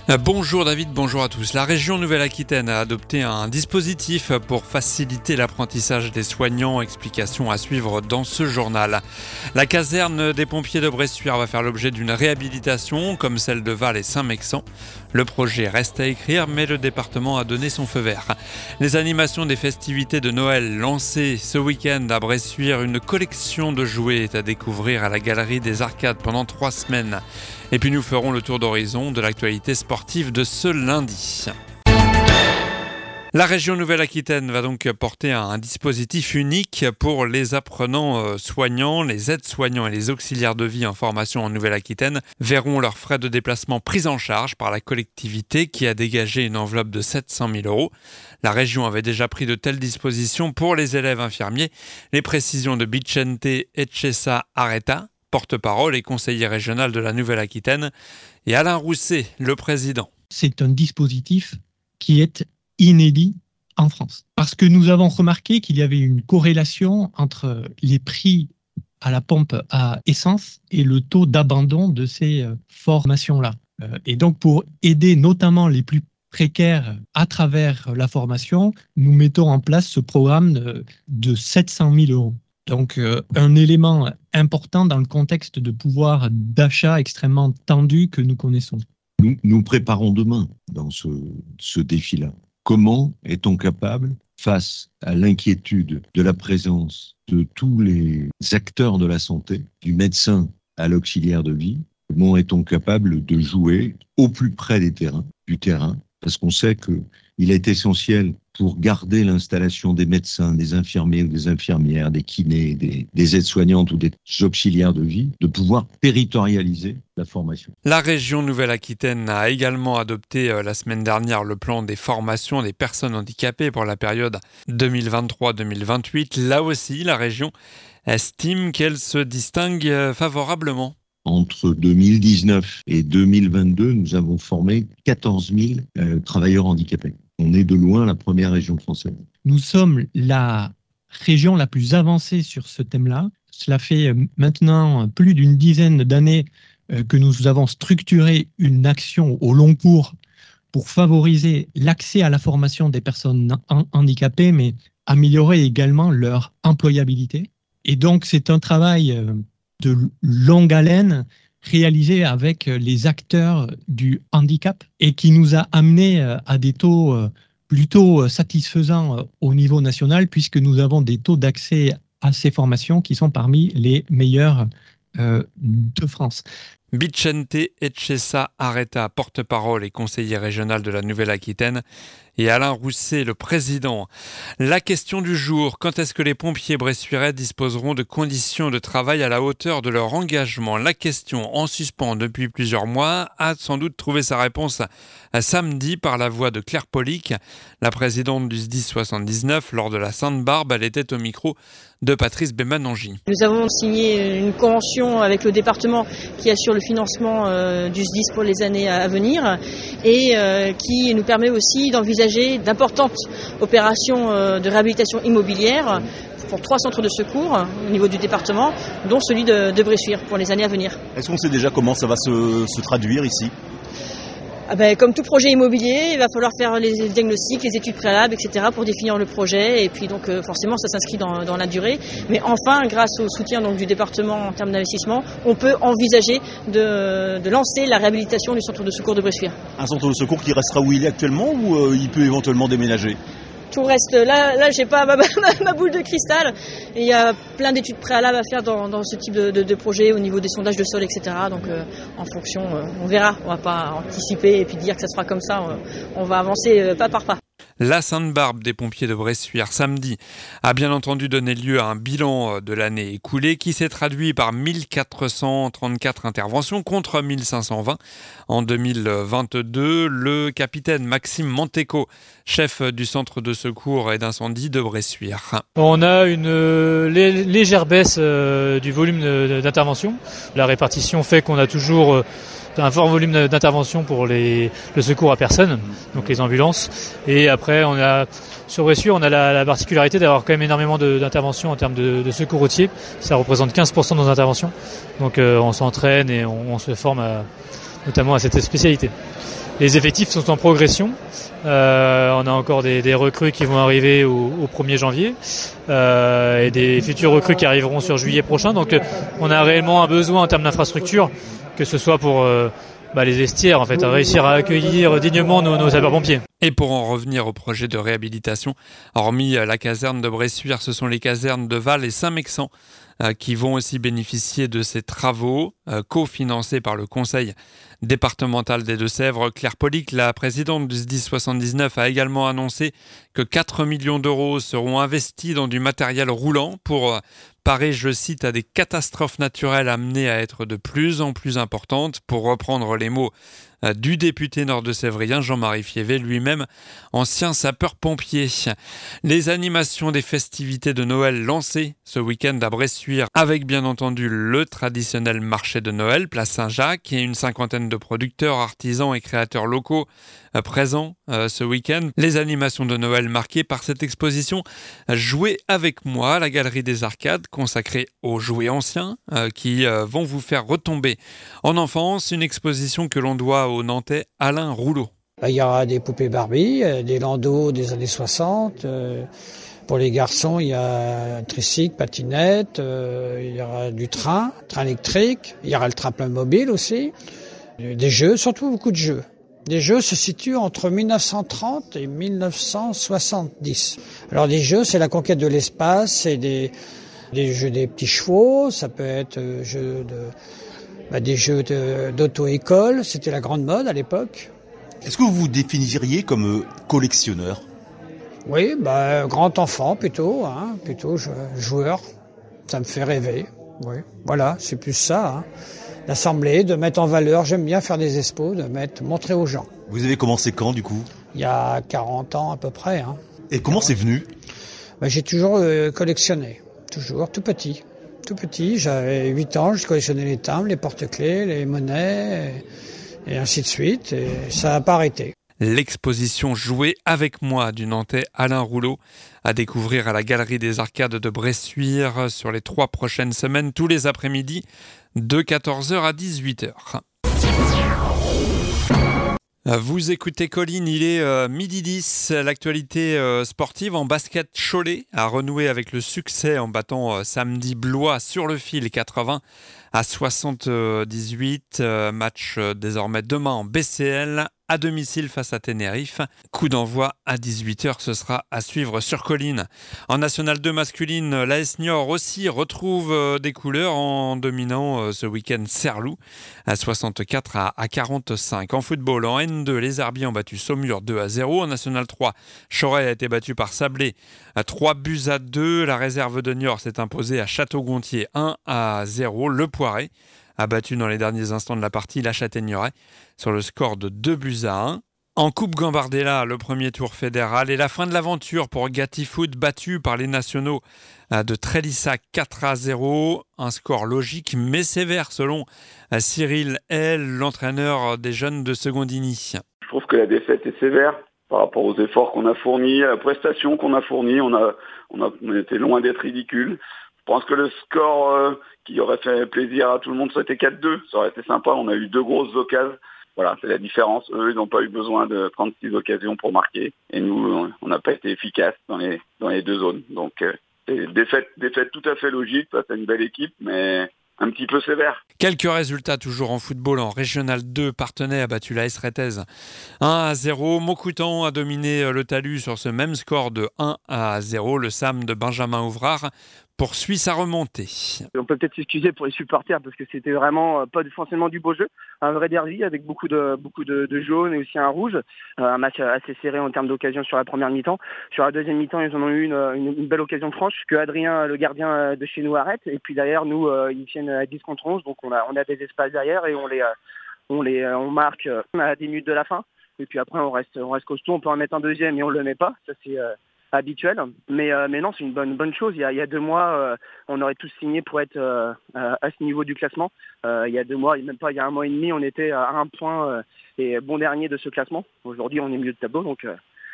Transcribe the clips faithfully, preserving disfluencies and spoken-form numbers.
Bonjour David, bonjour à tous. La région Nouvelle-Aquitaine a adopté un dispositif pour faciliter l'apprentissage des soignants. Explication à suivre dans ce journal. La caserne des pompiers de Bressuire va faire l'objet d'une réhabilitation comme celle de Val et Saint-Mexan. Le projet reste à écrire, mais le département a donné son feu vert. Les animations des festivités de Noël lancées ce week-end à Bressuire, une collection de jouets est à découvrir à la Galerie des Arcades pendant trois semaines. Et puis nous ferons le tour d'horizon de l'actualité sportive de ce lundi. La région Nouvelle-Aquitaine va donc porter un dispositif unique pour les apprenants soignants. Les aides-soignants et les auxiliaires de vie en formation en Nouvelle-Aquitaine verront leurs frais de déplacement pris en charge par la collectivité qui a dégagé une enveloppe de sept cent mille euros. La région avait déjà pris de telles dispositions pour les élèves infirmiers. Les précisions de Vicente Etchesa Areta, porte-parole et conseiller régional de la Nouvelle-Aquitaine, et Alain Rousset, le président. C'est un dispositif qui est inédit en France. Parce que nous avons remarqué qu'il y avait une corrélation entre les prix à la pompe à essence et le taux d'abandon de ces formations-là. Et donc, pour aider notamment les plus précaires à travers la formation, nous mettons en place ce programme de sept cent mille euros. Donc, euh, un élément important dans le contexte de pouvoir d'achat extrêmement tendu que nous connaissons. Nous nous préparons demain dans ce, ce défi-là. Comment est-on capable, face à l'inquiétude de la présence de tous les acteurs de la santé, du médecin à l'auxiliaire de vie, comment est-on capable de jouer au plus près des terrains, du terrain, parce qu'on sait qu'il est essentiel pour garder l'installation des médecins, des infirmiers ou des infirmières, des kinés, des, des aides-soignantes ou des auxiliaires de vie, de pouvoir territorialiser la formation. La région Nouvelle-Aquitaine a également adopté euh, la semaine dernière le plan des formations des personnes handicapées pour la période deux mille vingt-trois deux mille vingt-huit. Là aussi, la région estime qu'elle se distingue euh, favorablement. Entre deux mille dix-neuf et deux mille vingt-deux, nous avons formé quatorze mille euh, travailleurs handicapés. On est de loin la première région française. Nous sommes la région la plus avancée sur ce thème-là. Cela fait maintenant plus d'une dizaine d'années que nous avons structuré une action au long cours pour favoriser l'accès à la formation des personnes handicapées, mais améliorer également leur employabilité. Et donc, c'est un travail de longue haleine réalisé avec les acteurs du handicap et qui nous a amené à des taux plutôt satisfaisants au niveau national puisque nous avons des taux d'accès à ces formations qui sont parmi les meilleurs euh, de France. Vicente Etchesa Areta, porte-parole et conseiller régional de la Nouvelle-Aquitaine, et Alain Rousset, le président. La question du jour, quand est-ce que les pompiers bressuirais disposeront de conditions de travail à la hauteur de leur engagement? La question, en suspens depuis plusieurs mois, a sans doute trouvé sa réponse samedi par la voix de Claire Polic, la présidente du S D I S soixante-dix-neuf. Lors de la Sainte-Barbe, elle était au micro de Patrice Bémanangi. Nous avons signé une convention avec le département qui assure le financement euh, du S D I S pour les années à venir et euh, qui nous permet aussi d'envisager d'importantes opérations euh, de réhabilitation immobilière pour trois centres de secours au niveau du département, dont celui de, de Bressuire pour les années à venir. Est-ce qu'on sait déjà comment ça va se, se traduire ici ? Ah ben, comme tout projet immobilier, il va falloir faire les diagnostics, les études préalables, et cetera pour définir le projet. Et puis donc euh, forcément, ça s'inscrit dans, dans la durée. Mais enfin, grâce au soutien donc, du département en termes d'investissement, on peut envisager de, de lancer la réhabilitation du centre de secours de Bressuire. Un centre de secours qui restera où il est actuellement ou euh, il peut éventuellement déménager ? Tout reste là, là j'ai pas ma, ma, ma boule de cristal. Et il y a plein d'études préalables à faire dans, dans ce type de, de, de projet au niveau des sondages de sol, et cetera. Donc euh, en fonction, euh, on verra. On va pas anticiper et puis dire que ça sera comme ça. On, on va avancer euh, pas par pas. La Sainte-Barbe des pompiers de Bressuire samedi a bien entendu donné lieu à un bilan de l'année écoulée qui s'est traduit par mille quatre cent trente-quatre interventions contre mille cinq cent vingt en deux mille vingt-deux. Le capitaine Maxime Manteco, chef du centre de secours et d'incendie de Bressuire. On a une euh, lé- légère baisse euh, du volume de, d'intervention. La répartition fait qu'on a toujours euh, un fort volume d'intervention pour les, le secours à personne, donc les ambulances. Et après, on a sur Bressuire, on a la, la particularité d'avoir quand même énormément de, d'interventions en termes de, de secours routier. Ça représente quinze pour cent de nos interventions. Donc euh, on s'entraîne et on, on se forme à, notamment à cette spécialité. Les effectifs sont en progression. Euh, on a encore des, des recrues qui vont arriver au, au premier janvier euh, et des futurs recrues qui arriveront sur juillet prochain. Donc on a réellement un besoin en termes d'infrastructure, que ce soit pour euh, bah, les vestiaires, en fait, à réussir à accueillir dignement nos, nos sapeurs-pompiers. Et pour en revenir au projet de réhabilitation, hormis la caserne de Bressuire, ce sont les casernes de Val et Saint-Mexan euh, qui vont aussi bénéficier de ces travaux euh, cofinancés par le Conseil départemental des Deux-Sèvres. Claire Polic, la présidente du S D I S soixante-dix-neuf, a également annoncé que quatre millions d'euros seront investis dans du matériel roulant pour parer, je cite, à des catastrophes naturelles amenées à être de plus en plus importantes, pour reprendre les mots du député nord-de-sévrien Jean-Marie Fievé, lui-même ancien sapeur-pompier. Les animations des festivités de Noël lancées ce week-end à Bressuire, avec bien entendu le traditionnel marché de Noël, place Saint-Jacques, et une cinquantaine de producteurs, artisans et créateurs locaux euh, présents euh, ce week-end. Les animations de Noël marquées par cette exposition Jouez avec moi, la galerie des arcades consacrée aux jouets anciens euh, qui euh, vont vous faire retomber en enfance. Une exposition que l'on doit au Nantais Alain Rouleau. Il y aura des poupées Barbie, des landaux des années soixante. Euh, pour les garçons, il y a tricycle, patinette, euh, il y aura du train, train électrique, il y aura le tremplin mobile aussi. Des jeux, surtout beaucoup de jeux. Les jeux se situent entre mille neuf cent trente et mille neuf cent soixante-dix. Alors des jeux, c'est la conquête de l'espace, c'est des, des jeux des petits chevaux, ça peut être euh, jeux de... Bah, des jeux de, d'auto-école, c'était la grande mode à l'époque. Est-ce que vous vous définiriez comme collectionneur ? Oui, bah, grand enfant plutôt, hein, plutôt joueur. Ça me fait rêver. Oui, voilà, c'est plus ça. Hein. D'assembler, de mettre en valeur. J'aime bien faire des expos, de mettre, montrer aux gens. Vous avez commencé quand du coup ? Il y a quarante ans à peu près. Hein. Et comment c'est venu ? Bah, j'ai toujours euh, collectionné, toujours, tout petit. Tout petit, j'avais huit ans, je collectionnais les timbres, les porte-clés, les monnaies, et, et ainsi de suite, et ça n'a pas arrêté. L'exposition Jouez avec moi du Nantais Alain Rouleau à découvrir à la Galerie des Arcades de Bressuire sur les trois prochaines semaines, tous les après-midi, de quatorze heures à dix-huit heures. Vous écoutez Colline, il est euh, midi dix. L'actualité euh, sportive en basket, Cholet a renoué avec le succès en battant euh, samedi Blois sur le fil quatre-vingts à soixante-dix-huit. Euh, match euh, désormais demain en B C L à domicile face à Tenerife. Coup d'envoi à dix-huit heures, ce sera à suivre sur Colline. En National deux masculine, l'A S Niort aussi retrouve euh, des couleurs en dominant euh, ce week-end Serlou à soixante-quatre à quarante-cinq. En football, en N deux, les Herbiers ont battu Saumur deux à zéro. En National trois, Choret a été battu par Sablé à trois buts à deux. La réserve de Niort s'est imposée à Château-Gontier un à zéro. Le Poiret a battu dans les derniers instants de la partie la Châtaigneraie sur le score de deux buts à un. En Coupe Gambardella, le premier tour fédéral et la fin de l'aventure pour Gatti Foot, battu par les nationaux de Trélissac quatre à zéro. Un score logique mais sévère selon Cyril L, l'entraîneur des jeunes de Secondini. Je trouve que la défaite est sévère par rapport aux efforts qu'on a fournis, à la prestation qu'on a fournie. On a, on a, on était loin d'être ridicule. Je pense que le score euh, qui aurait fait plaisir à tout le monde, ça aurait été quatre deux. Ça aurait été sympa. On a eu deux grosses occasions. Voilà, c'est la différence. Eux, ils n'ont pas eu besoin de trente-six occasions pour marquer. Et nous, on n'a pas été efficaces dans les, dans les deux zones. Donc, euh, c'est défaite, défaite tout à fait logique face à une belle équipe, mais un petit peu sévère. Quelques résultats toujours en football. En Régional deux, Parthenay a battu l'A S Réthez un à zéro. Maucoutan a dominé le Talus sur ce même score de un à zéro. Le Sam de Benjamin Ouvrard poursuit sa remontée. On peut peut-être s'excuser pour les supporters parce que c'était vraiment pas forcément du beau jeu. Un vrai derby avec beaucoup de beaucoup de, de jaunes et aussi un rouge. Un match assez serré en termes d'occasion sur la première mi-temps. Sur la deuxième mi-temps, ils en ont eu une, une, une belle occasion franche que Adrien, le gardien de chez nous, arrête. Et puis derrière, nous, ils viennent à dix contre onze. Donc on a, on a des espaces derrière et on les, on les on marque à dix minutes de la fin. Et puis après, on reste, on reste costaud. On peut en mettre un deuxième et on le met pas. Ça, c'est habituel, mais euh, mais non, c'est une bonne bonne chose. Il y a il y a deux mois, euh, on aurait tous signé pour être euh, à ce niveau du classement. Euh, il y a deux mois, même pas il y a un mois et demi, on était à un point euh, et bon dernier de ce classement. Aujourd'hui, on est milieu de tableau, donc euh,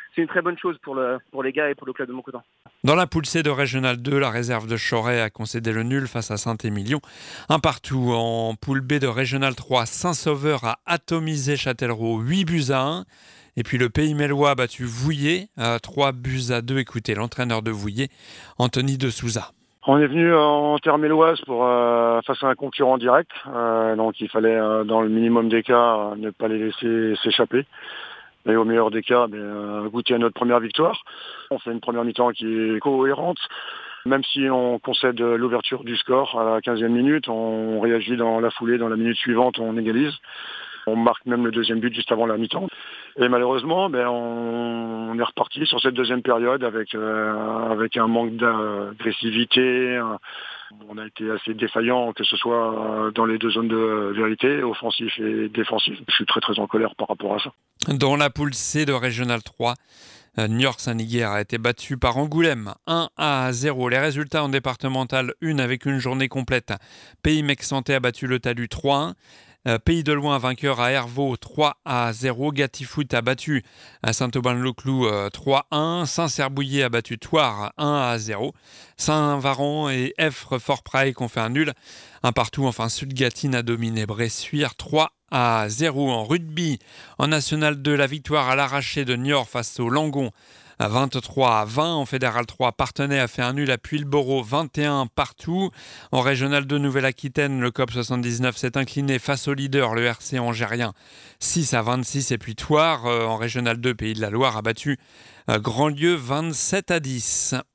c'est une très bonne chose pour, le, pour les gars et pour le club de Montcautan. Dans la poule C de Régional deux, la réserve de Choret a concédé le nul face à Saint-Émilion. Un partout. En poule B de Régional trois, Saint-Sauveur a atomisé Châtellerault huit buts à un. Et puis le Pays Mélois a battu Vouillé à trois buts à deux. Écoutez l'entraîneur de Vouillé, Anthony de Souza. On est venu en terre méloise pour euh, face à un concurrent direct, euh, donc il fallait euh, dans le minimum des cas euh, ne pas les laisser s'échapper. Et au meilleur des cas, euh, goûter à notre première victoire. On fait une première mi-temps qui est cohérente. Même si on concède l'ouverture du score à la quinzième minute, on réagit dans la foulée, dans la minute suivante, on égalise. On marque même le deuxième but juste avant la mi-temps. Et malheureusement, ben, on, on est reparti sur cette deuxième période avec, euh, avec un manque d'agressivité. On a été assez défaillant, que ce soit dans les deux zones de vérité, offensif et défensif. Je suis très très en colère par rapport à ça. Dans la poule C de Régional trois, Niort Saint-Niguer a été battu par Angoulême un à zéro. Les résultats en départemental un avec une journée complète. Pays Mec-Santé a battu le Talus trois à un. Pays de Loin vainqueur à Hervaux trois à zéro. Gatifoot a battu à Saint-Aubin-le-Clou trois à un. Saint-Cerbouillet a battu Thouars un à zéro. Saint-Varan et Effre Fort-Praille ont fait un nul. Un partout. Enfin, Sud-Gatine a dominé Bressuire trois à zéro. En rugby, en National deux, la victoire à l'arraché de Niort face au Langon à vingt-trois à vingt. En Fédéral trois, Parthenay a fait un nul à Puylleboro vingt et un partout. En Régional deux, Nouvelle-Aquitaine, le C O P soixante-dix-neuf s'est incliné face au leader, le R C Angérien, six à vingt-six. Et puis Thouars, en Régional deux, Pays de la Loire, a battu Grandlieu vingt-sept à dix.